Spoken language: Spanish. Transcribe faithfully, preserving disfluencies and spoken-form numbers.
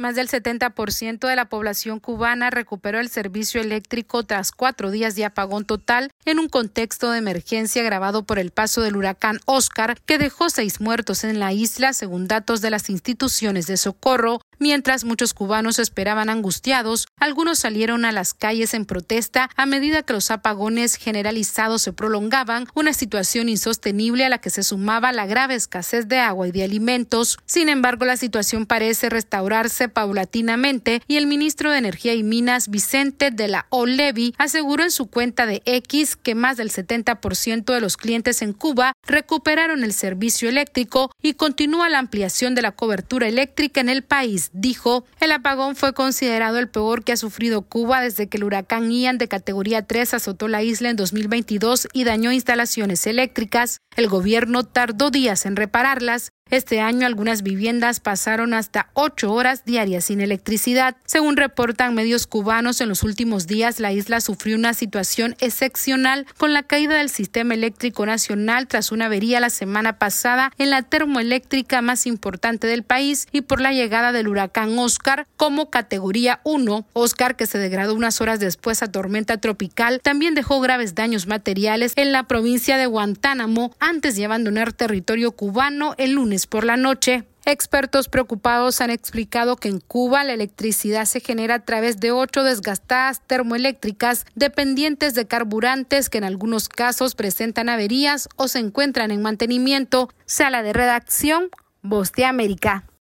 Más del setenta por ciento de la población cubana recuperó el servicio eléctrico tras cuatro días de apagón total en un contexto de emergencia agravado por el paso del huracán Óscar, que dejó seis muertos en la isla, según datos de las instituciones de socorro. Mientras muchos cubanos esperaban angustiados, algunos salieron a las calles en protesta a medida que los apagones generalizados se prolongaban, una situación insostenible a la que se sumaba la grave escasez de agua y de alimentos. Sin embargo, la situación parece restaurarse paulatinamente y el ministro de Energía y Minas, Vicente de la O'Leary, aseguró en su cuenta de X que más del setenta por ciento de los clientes en Cuba recuperaron el servicio eléctrico y continúa la ampliación de la cobertura eléctrica en el país. Dijo, el apagón fue considerado el peor que ha sufrido Cuba desde que el huracán Ian de categoría tres azotó la isla en dos mil veintidós y dañó instalaciones eléctricas. El gobierno tardó días en repararlas. Este año algunas viviendas pasaron hasta ocho horas diarias sin electricidad. Según reportan medios cubanos, en los últimos días la isla sufrió una situación excepcional con la caída del sistema eléctrico nacional tras una avería la semana pasada en la termoeléctrica más importante del país y por la llegada del huracán Óscar como categoría uno. Óscar, que se degradó unas horas después a tormenta tropical, también dejó graves daños materiales en la provincia de Guantánamo antes de abandonar territorio cubano el lunes por la noche. Expertos preocupados han explicado que en Cuba la electricidad se genera a través de ocho desgastadas termoeléctricas dependientes de carburantes que en algunos casos presentan averías o se encuentran en mantenimiento. Sala de redacción, Voz de América.